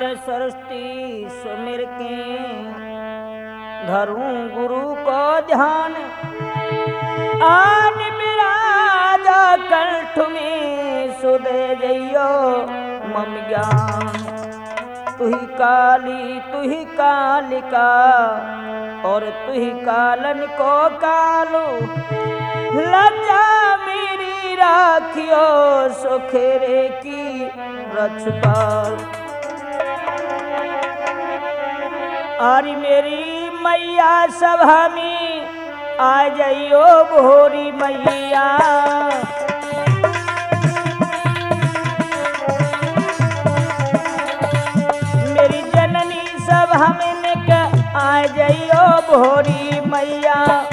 सरस्वती सुमिर के धरूं गुरु को ध्यान आन विराजा कंठ में सुदे जइयो मम ज्ञान। तुही काली तुही कालिका और तुही कालन को कालो लज्जा मेरी राखियो सुखेरे की रछपाल। आरी मेरी मैया सभा में आ जाइयो भोरी मैया। मेरी जननी सभा में आ जाइयो भोरी मैया।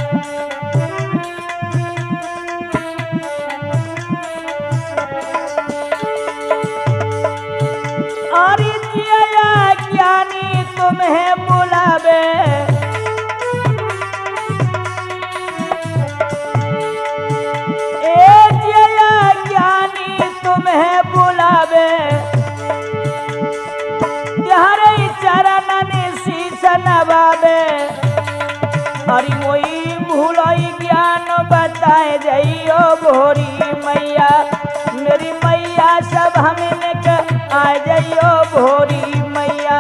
आरी जिया ज्ञानी तुम्हें बुलावे तुम्हें बुलावे यारे चरणन शीश नवावे। अरे मोई भूलोई ज्ञान बताए जइयो भोरी मैया। मेरी मैया सब हमने आ जइयो भोरी मैया।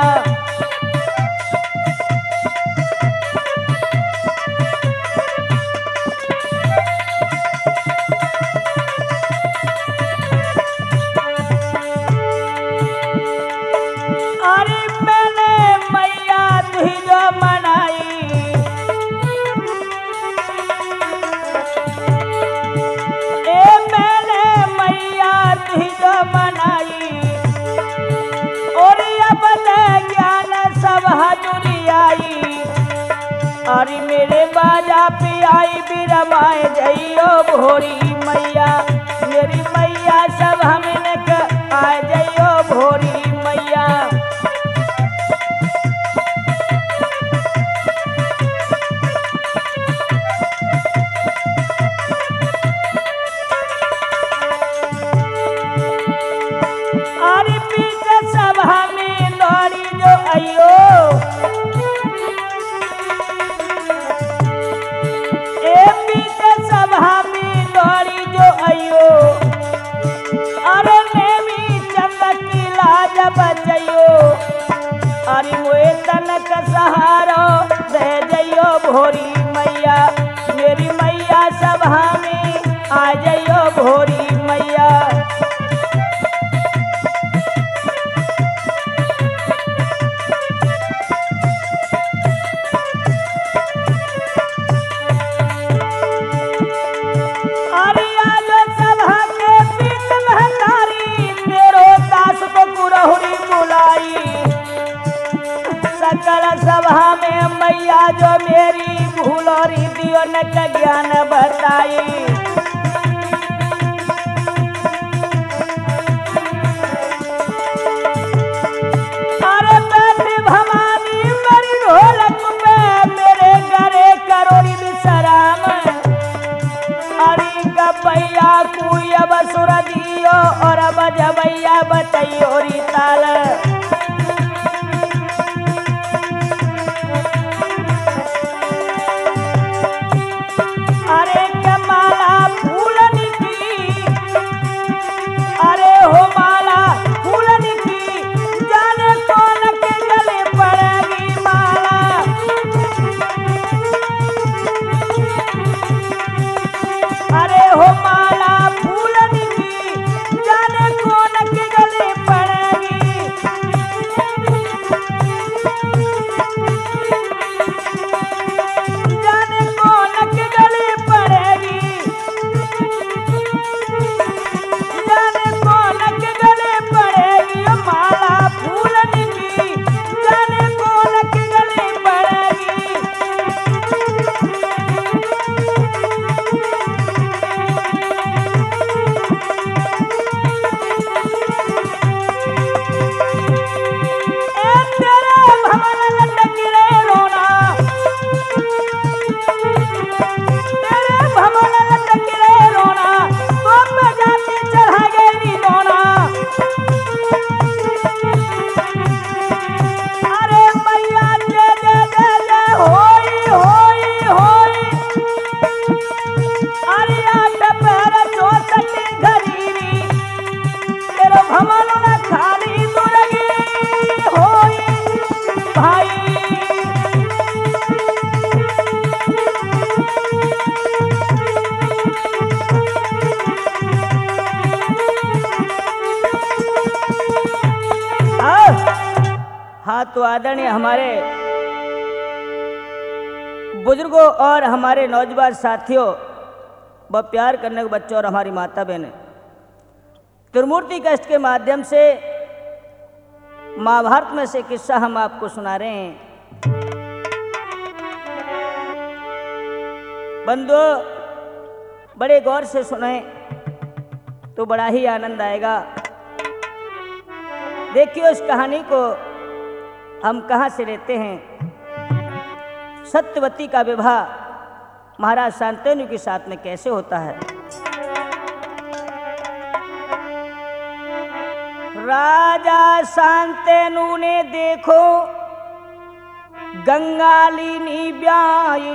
अरे मेरे बाजा पे आई बिरमाए जइयो भोरी मैया। मेरी मैया सब हमने आ जइयो भोरी मैया। अरे पीछे सभा में दौड़ी जो आइयो सभा में दौड़ी जो आइयो। अरे मैं भी चमकी लाज बचइयो। अरे मोए तनक सहारो दे जइयो भोरी मैया। मेरी मैया सभा में आ जइयो भोरी मैया। सकल सभा में मैया जो मेरी भूल और दियो न ज्ञान बताई। अरे बैठी भवानी मेरी ढोलक पे मेरे घरे करोड़ी विश्राम। अरे गबैया कुई अब सुर दियो और अब जबैया बतइयो री ताल। अरे कमाला तो आदरणीय हमारे बुजुर्गों और हमारे नौजवान साथियों व प्यार करने के बच्चों और हमारी माता बहनें, त्रिमूर्ति कष्ट के माध्यम से महाभारत में से किस्सा हम आपको सुना रहे हैं। बंधुओं, बड़े गौर से सुने तो बड़ा ही आनंद आएगा। देखिए उस कहानी को हम कहाँ से लेते हैं। सत्यवती का विवाह महाराज शांतनु के साथ में कैसे होता है। राजा शांतनु ने देखो गंगालिनी ब्याई,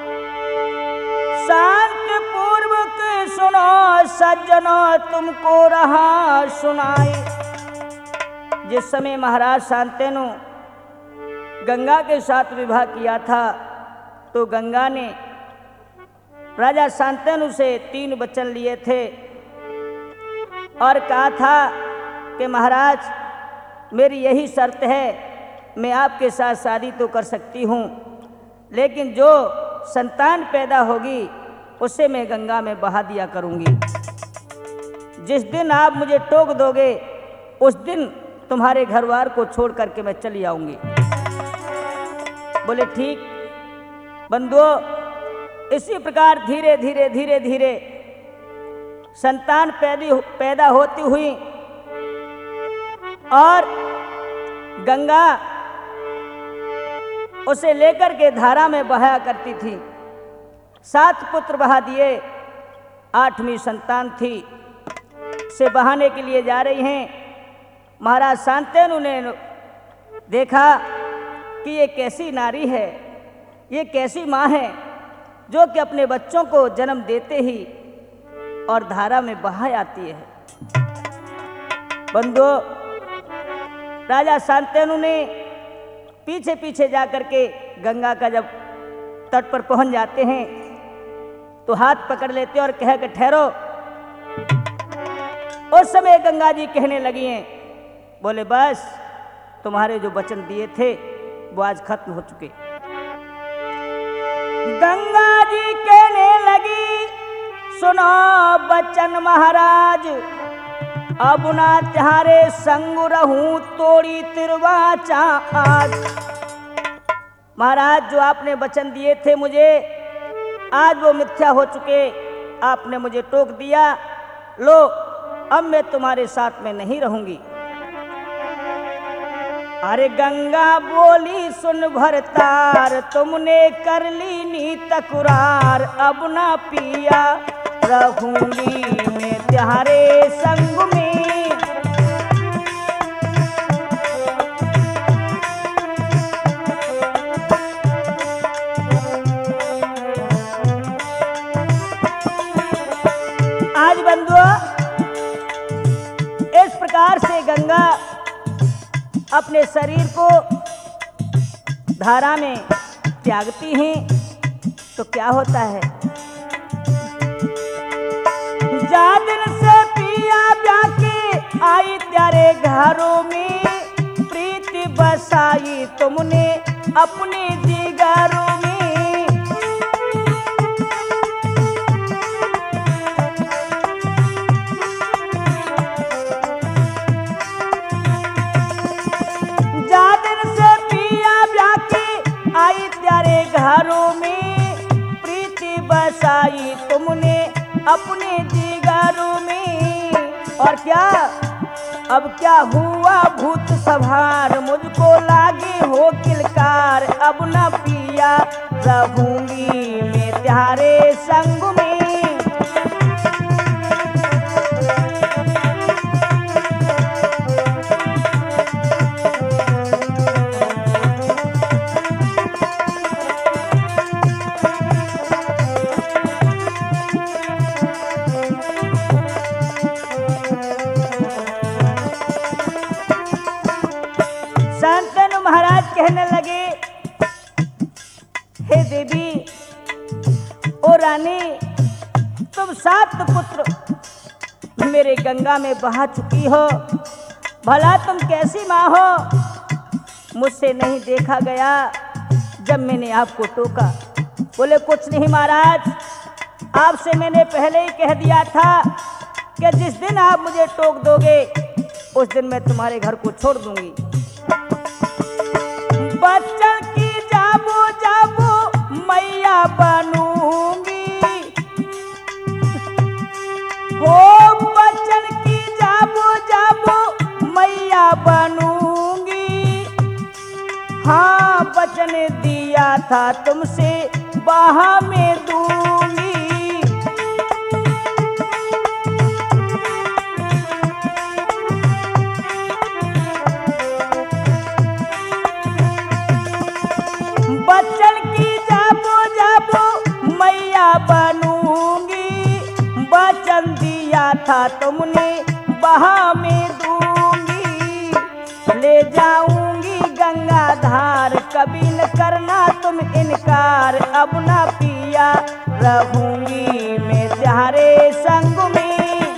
शांत पूर्वक सुनो सज्जनों तुमको रहा सुनाई। जिस समय महाराज शांतनु गंगा के साथ विवाह किया था तो गंगा ने राजा शांतनु से 3 वचन लिए थे और कहा था कि महाराज मेरी यही शर्त है, मैं आपके साथ शादी तो कर सकती हूँ, लेकिन जो संतान पैदा होगी उसे मैं गंगा में बहा दिया करूँगी। जिस दिन आप मुझे टोक दोगे उस दिन तुम्हारे घरवार को छोड़ करके मैं चली आऊँगी। बोले ठीक। बंधुओं, इसी प्रकार धीरे धीरे धीरे धीरे संतान पैदा होती हुई और गंगा उसे लेकर के धारा में बहाया करती थी। 7 पुत्र बहा दिए, 8वीं संतान थी से बहाने के लिए जा रही हैं। महाराज शांतनु ने देखा कि ये कैसी नारी है, ये कैसी माँ है जो कि अपने बच्चों को जन्म देते ही और धारा में बहा आती है। बंधुओं, राजा शांतनु ने पीछे पीछे जाकर के गंगा का जब तट पर पहुंच जाते हैं तो हाथ पकड़ लेते और कह के ठहरो। उस समय गंगा जी कहने लगी हैं, बोले बस तुम्हारे जो वचन दिए थे वो आज खत्म हो चुके। गंगा जी कहने लगी, सुनो बचन महाराज, अब ना तुम्हारे संग रहूं तोड़ी तिरवाचा आज। महाराज जो आपने वचन दिए थे मुझे, आज वो मिथ्या हो चुके। आपने मुझे टोक दिया, लो अब मैं तुम्हारे साथ में नहीं रहूंगी। अरे गंगा बोली सुन भरतार, तुमने कर ली नी तकरार, अब ना पिया रहूंगी मैं तुम्हारे संग में। आज बंधुओं, इस प्रकार से गंगा अपने शरीर को धारा में त्यागती हैं तो क्या होता है। जा दिन से पिया ब्याके आई तेरे घरों में, प्रीति बसाई तुमने अपने जिगरों में। आई तेरे घरों में, प्रीति बसाई तुमने अपने जिगरों में। और क्या अब क्या हुआ भूत सवार, मुझको लागे हो किलकार, अब न पिया रहूंगी मैं तुम्हारे संग में। शांतनु महाराज कहने लगे, हे देवी, ओ रानी, तुम 7 पुत्र मेरे गंगा में बहा चुकी हो। भला तुम कैसी माँ हो मुझसे नहीं देखा गया जब मैंने आपको टोका। बोले कुछ नहीं महाराज, आपसे मैंने पहले ही कह दिया था कि जिस दिन आप मुझे टोक दोगे उस दिन मैं तुम्हारे घर को छोड़ दूंगी। बच्चन की जाबो जाबो मैया बनूंगी, हो बच्चन की जाबो जाबो मैया बनूंगी। हाँ वचन दिया था तुमसे बाहा में दूंगी। बच्चन की जाबो जाबो मैया बनूंगी, वचन दिया था तुमने बहा में दूंगी। ले जाऊंगी गंगा धार, कभी न करना तुम इनकार। अब ना पिया रहूंगी मैं तुम्हारे संग में।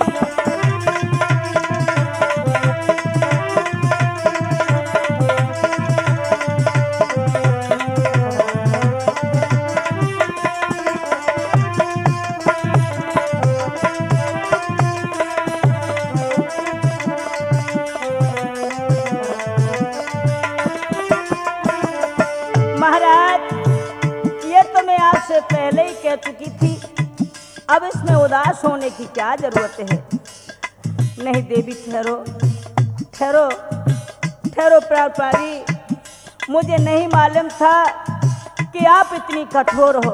महाराज ये तो मैं आपसे पहले ही कह चुकी थी, अब इसमें उदास होने की क्या जरूरत है। नहीं देवी ठहरो ठहरो ठहरो प्राणी, मुझे नहीं मालूम था कि आप इतनी कठोर हो।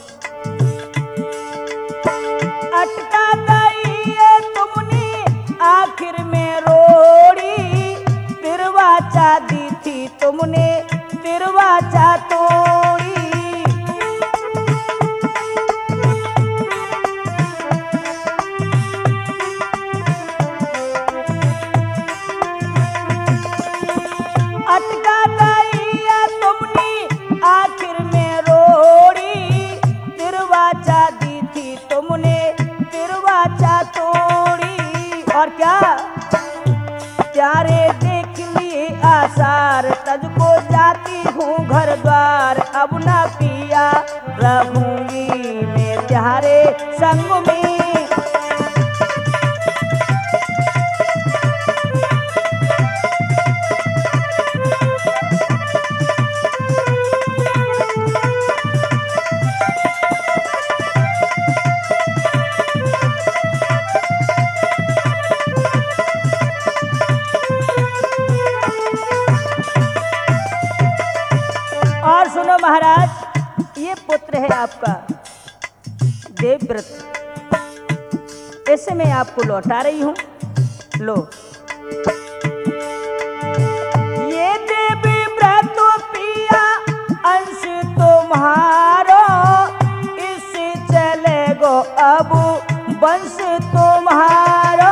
अटका दिए तुमने आखिर में रोड़ी, फिर वाचा दी थी तुमने फिर वाचा तोड़ी। अटका दिया तुमने आखिर में रोड़ी, फिर वाचा दी थी तुमने फिर वाचा तोड़ी। और क्या प्यारे देख लिए आसार, तुझको जाती हूँ घर द्वार। अब ना पिया रहूंगी मैं तुम्हारे संग में। और सुनो महाराज, ये पुत्र है आपका देवव्रत, ऐसे मैं आपको लौटा रही हूं। लो ये देवव्रत पिया अंश तुम्हारो, इससे चलेगो अब वंश तुम्हारो।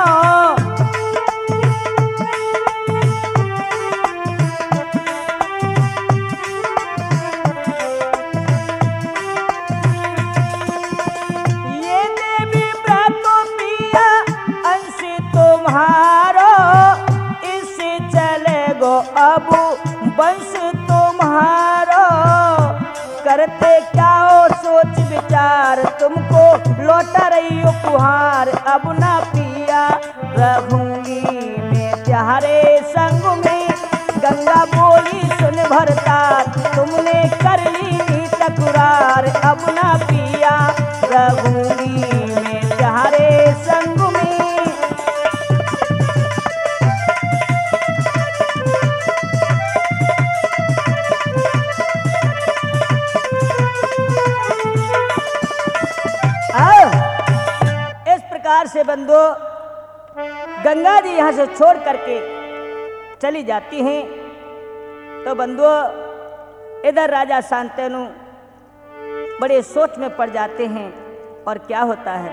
अब वंश तुम्हारो, करते क्या हो सोच विचार, तुमको लौटा रही उपहार। अब ना पिया रहूंगी मैं तुम्हारे संग में। गंगा बोली सुन भरतार, तुमने कर ली तकरार। अब ना पिया रहूंगी मैं तुम्हारे संग में। से बंदो गंगा जी यहाँ से छोड़ करके चली जाती हैं, तो बंदो इधर राजा शांतनु बड़े सोच में पड़ जाते हैं। और क्या होता है,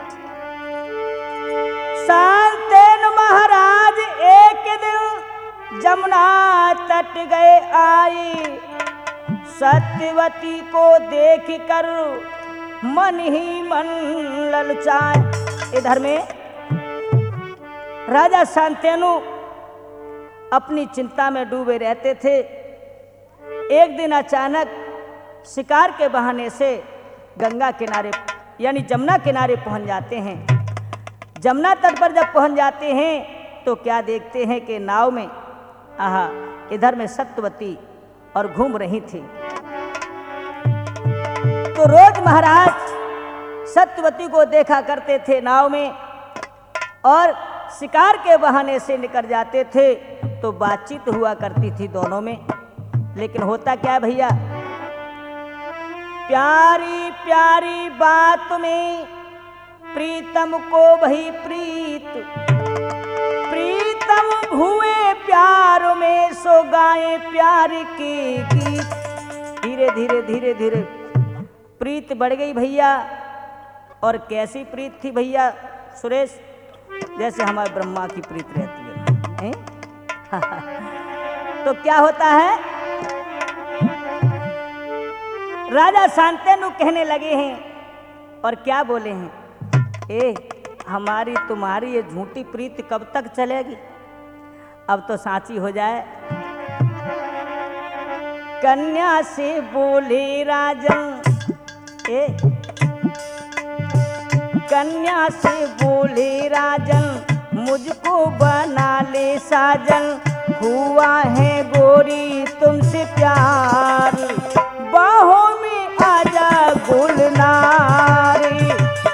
शांतनु महाराज एक दिन जमुना तट गए आई, सत्यवती को देख कर मन ही मन ललचाए। इधर में राजा शांतनु अपनी चिंता में डूबे रहते थे एक दिन अचानक शिकार के बहाने से गंगा किनारे यानी जमुना किनारे पहुंच जाते हैं। जमुना तट पर जब पहुंच जाते हैं तो क्या देखते हैं कि नाव में आहा इधर में सत्यवती और घूम रही थी। तो रोज महाराज सत्यवती को देखा करते थे नाव में और शिकार के बहाने से निकल जाते थे तो बातचीत हुआ करती थी दोनों में। लेकिन होता क्या भैया, प्यारी प्यारी बात में प्रीतम को भई प्रीत, प्रीतम हुए प्यार में सो गाए प्यार के गीत। धीरे धीरे धीरे धीरे प्रीत बढ़ गई भैया। और कैसी प्रीत थी भैया सुरेश, जैसे हमारे ब्रह्मा की प्रीत रहती है, तो क्या होता है, राजा शांतनु कहने लगे हैं और क्या बोले हैं, ए हमारी तुम्हारी ये झूठी प्रीत कब तक चलेगी, अब तो साची हो जाए। कन्या से बोले राजन, ए कन्या से बोले राजन मुझको बना ले साजन, हुआ है गोरी तुमसे प्यार, बाहों में आजा गुलनारी।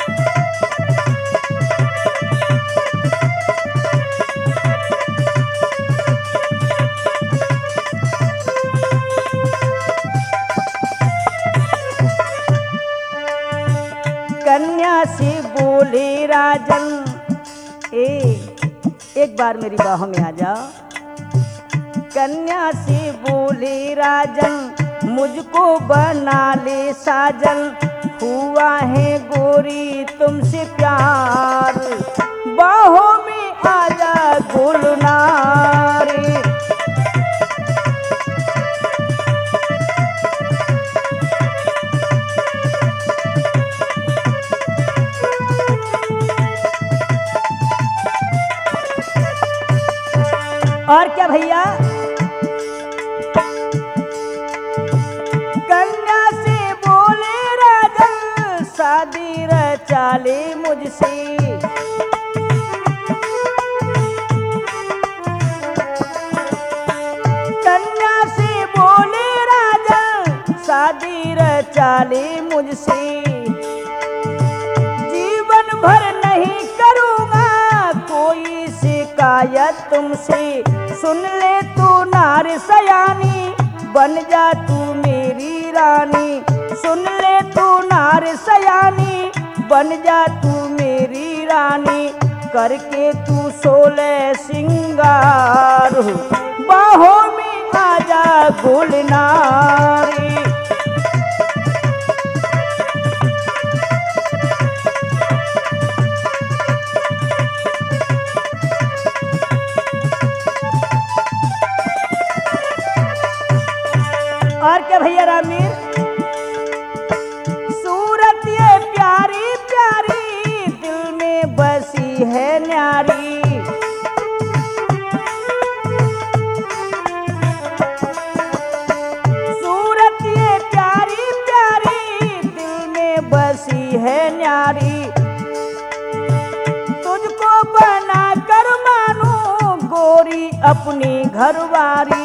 कन्या से बोले राजन, एक बार मेरी बाहों में आ जाओ। कन्या से बोले राजन मुझको बना ले साजन, हुआ है गोरी तुमसे प्यार, बाहों में आजा गुलनारी। और क्या भैया, कन्या से बोले राजन शादी रचा ले मुझसे, कन्या से बोले राजन शादी रचा ले मुझसे, जीवन भर नहीं करूँगा कोई शिकायत तुमसे, सुन ले तू नार सयानी बन जा तू मेरी रानी, सुन ले तू नार सयानी बन जा तू मेरी रानी, करके तू 16 सिंगार, बाहों में आजा गुलनारी। और क्या भैया रामीर, सूरत ये प्यारी प्यारी दिल में बसी है न्यारी, सूरत ये प्यारी प्यारी दिल में बसी है न्यारी, तुझको बना कर मानूं गोरी अपनी घरवारी,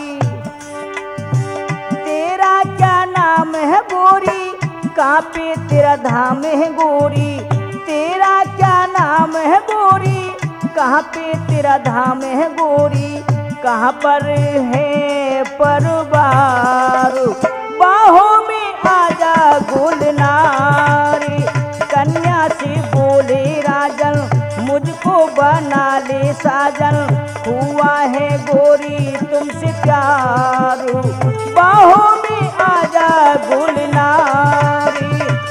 तेरा क्या नाम है गोरी कहाँ पे तेरा धाम है गोरी, तेरा क्या नाम है गोरी कहाँ पे तेरा धाम है गोरी, कहाँ पर है परवार, बाहों में आजा गुलनारी। कन्या से बोले राजन मुझको बना ले साजन, हुआ है गोरी तुमसे प्यार, बाहों में आजा गुलनारी।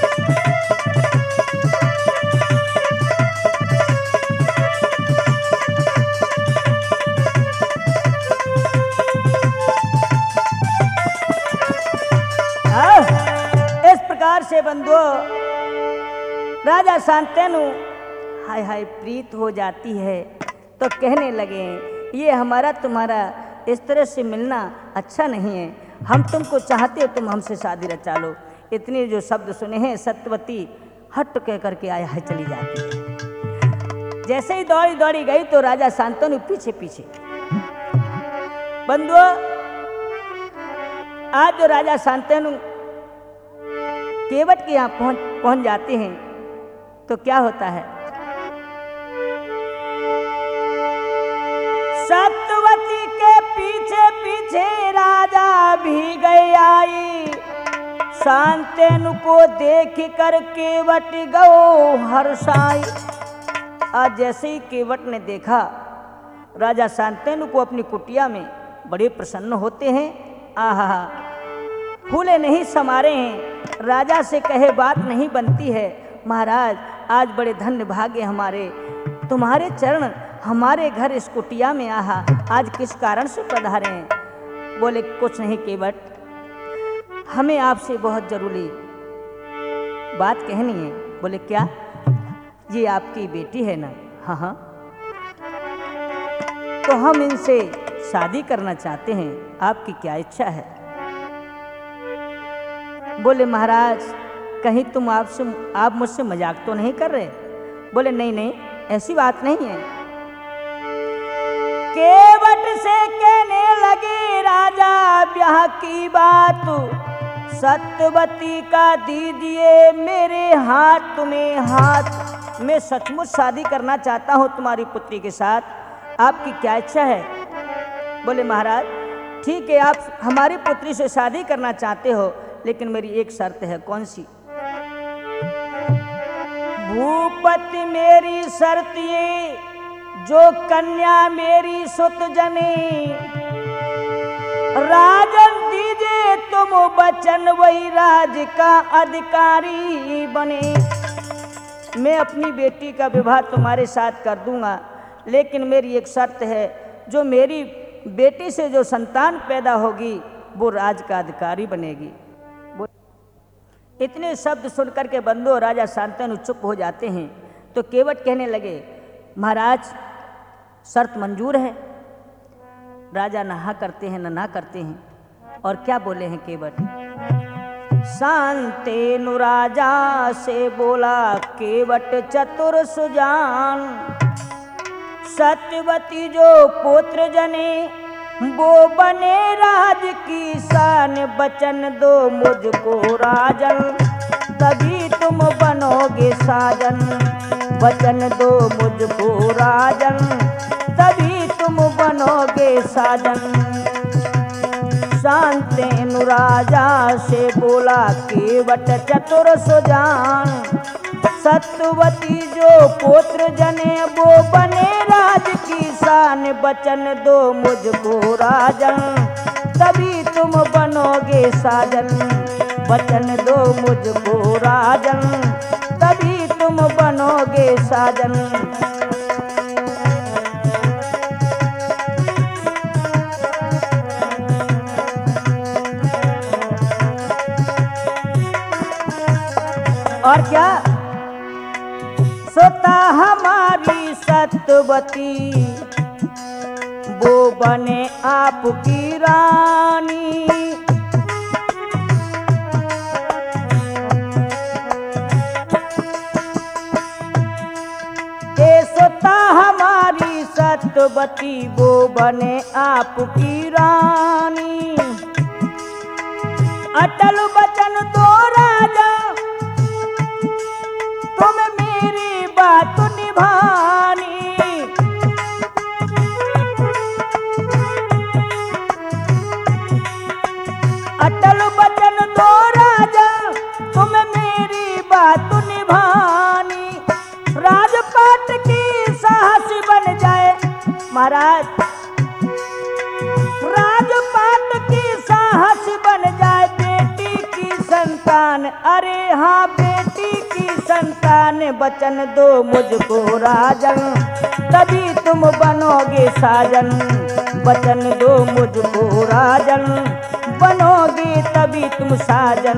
इस प्रकार से बंधुओं राजा शांतनु हाय हाय प्रीत हो जाती है तो कहने लगे ये हमारा तुम्हारा इस तरह से मिलना अच्छा नहीं है, हम तुमको चाहते हो, तुम हमसे शादी रचा लो। इतने जो शब्द सुने हैं, सत्यवती हट कह करके आया है चली जाती है। जैसे ही दौड़ी दौड़ी गई तो राजा शांतनु पीछे पीछे। बंधुओं, आज जो राजा शांतनु केवट के यहाँ पहुंच जाते हैं तो क्या होता है? सत्यवती के पीछे पीछे राजा भी गए आई, शांतनु को देख कर केवट गो हर्षाई। आज जैसे ही केवट ने देखा राजा शांतनु को अपनी कुटिया में, बड़े प्रसन्न होते हैं। आहा, फूले नहीं समारे हैं, राजा से कहे बात नहीं बनती है। महाराज, आज बड़े धन्य भाग्य हमारे, तुम्हारे चरण हमारे घर इस कुटिया में आहा, आज किस कारण से पधारे हैं? बोले कुछ नहीं केवट, हमें आपसे बहुत जरूरी बात कहनी है। बोले क्या? ये आपकी बेटी है ना? हाँ हाँ। तो हम इनसे शादी करना चाहते हैं, आपकी क्या इच्छा है? बोले महाराज, कहीं तुम आप मुझसे मजाक तो नहीं कर रहे? बोले नहीं नहीं, ऐसी बात नहीं है। केवट से कहने लगे राजा ब्याह की बात, सत्यवती का दीजिए मेरे हाथ में हाथ। मैं सचमुच शादी करना चाहता हूँ तुम्हारी पुत्री के साथ, आपकी क्या इच्छा है? बोले महाराज, ठीक है, आप हमारी पुत्री से शादी करना चाहते हो, लेकिन मेरी एक शर्त है। कौन सी? भूपति मेरी शर्त ये, जो कन्या मेरी सुत जने, राजन दीजिए तुम बचन, वही राज का अधिकारी बने। मैं अपनी बेटी का विवाह तुम्हारे साथ कर दूंगा, लेकिन मेरी एक शर्त है, जो मेरी बेटी से जो संतान पैदा होगी वो राज का अधिकारी बनेगी। इतने शब्द सुनकर के बंधु राजा शांतनु चुप हो जाते हैं। तो केवट कहने लगे महाराज, शर्त मंजूर है। राजा ना करते हैं ना करते हैं। और क्या बोले हैं केवट? शांतनु राजा से बोला केवट चतुर सुजान, सत्यवती जो पुत्र जने, वो बने राज की शान, बचन दो मुझको राजन, तभी तुम बनोगे साजन। वचन दो मुझको राजन, तभी तुम बनोगे साजन। शांतनु राजा से बोला केवट चतुर सुजान, सत्यवती जो पुत्र जने, वो बने राज की शान, बचन दो मुझको राजन, तभी तुम बनोगे साजन। वचन दो मुझको राजन, तभी तुम बनोगे साजन। और क्या? सोता हमारी सत्यवती, वो बने आपकी रानी। सोता हमारी सत्यवती, वो बने आपकी रानी। अटल वचन दो राजा, तुम मेरी बात निभानी। अटल वचन दो राजा, तुम मेरी बात निभानी। राजपाट की साहस बन जाए महाराज, राजपाट की साहस बन जाए, बेटी की संतान। अरे हाँ, बेटी की संतान। वचन दो मुझको राजन, तभी तुम बनोगे साजन। वचन दो मुझको राजन, बनोगे तभी तुम साजन।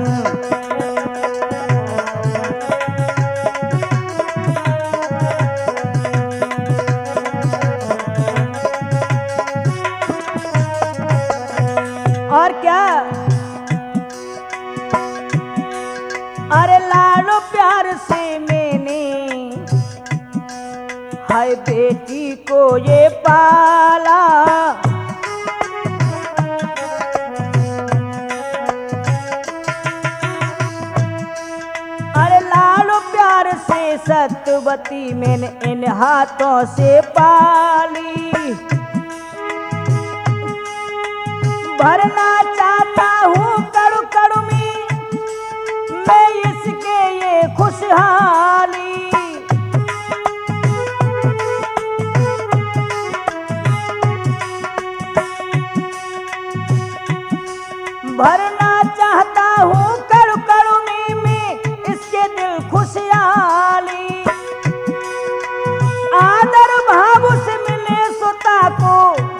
और क्या? अरे लाडो प्यार से मैंने हाय बेटी को ये पाला, अरे लाडो प्यार से सत्यवती मैंने इन हाथों से पाली। भरना चाहता हूँ कड़ू कड़ू में मैं इसके ये खुशहाली, भरना चाहता हूँ कड़ू कड़ू में मैं इसके दिल खुशहाली। आदर भाव से मिले सुता को,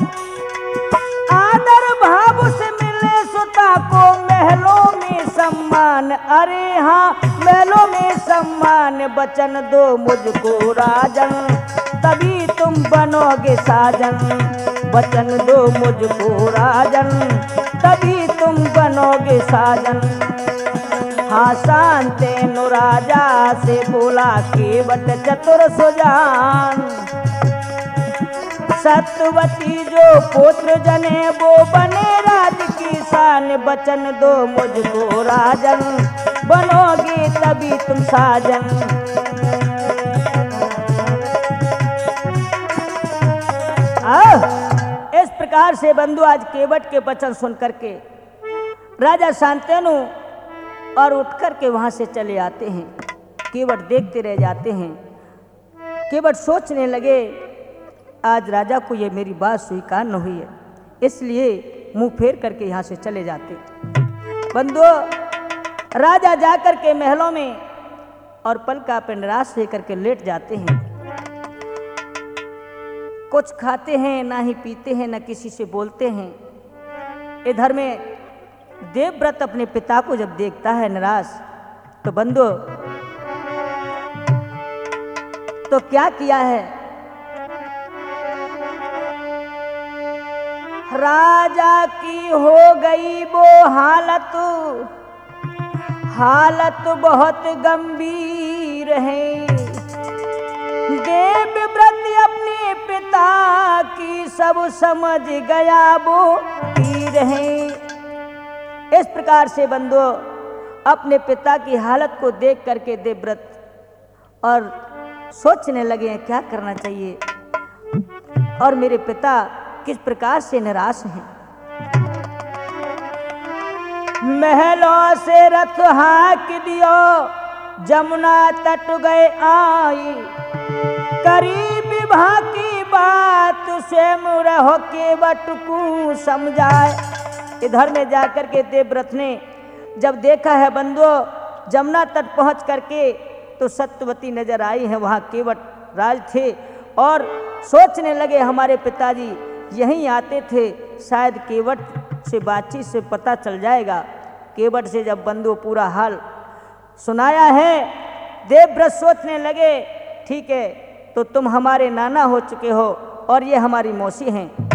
आदर भाव से मिले सुता को महलों में सम्मान, अरे हाँ महलों में सम्मान। वचन दो मुझको राजन तभी तुम बनोगे साजन, वचन दो मुझको राजन तभी तुम बनोगे साजन। हाँ शांतनु राजा से बोला केवट चतुर सुजान, सत्यवती जो पुत्र जने वो बने राज की शान। वचन दो मुझको राजन बनोगे तभी तुम साजन। इस प्रकार से बंधु आज केवट के वचन सुन करके राजा शांतनु और उठ करके वहां से चले आते हैं। केवट देखते रह जाते हैं। केवट सोचने लगे आज राजा को ये मेरी बात स्वीकार न हुई है, इसलिए मुंह फेर करके यहाँ से चले जाते। बंधु राजा जाकर के महलों में और पलका पे निराश लेकर के लेट जाते हैं। कुछ खाते हैं ना ही पीते हैं, न किसी से बोलते हैं। इधर में देवव्रत अपने पिता को जब देखता है निराश, तो बंधु तो क्या किया है, राजा की हो गई वो हालत, हालत बहुत गंभीर है। देवव्रत अपने पिता की सब समझ गया वो पीर है। इस प्रकार से बंधु अपने पिता की हालत को देख करके देवव्रत और सोचने लगे हैं क्या करना चाहिए और मेरे पिता किस प्रकार से निराश हैं। महलों से रथ हाँक दियो जमुना तट गए आई, करीब विवाह की बात स्वयं रहो केवट को समझाए। इधर में जाकर के देवव्रत ने जब देखा है बंधुओं जमुना तट पहुंच करके तो सत्यवती नजर आई है, वहाँ केवट राज थे और सोचने लगे हमारे पिताजी यहीं आते थे, शायद केवट से बातचीत से पता चल जाएगा। केवट से जब बंधु पूरा हाल सुनाया है, देवव्रत सोचने लगे ठीक है तो तुम हमारे नाना हो चुके हो और ये हमारी मौसी हैं,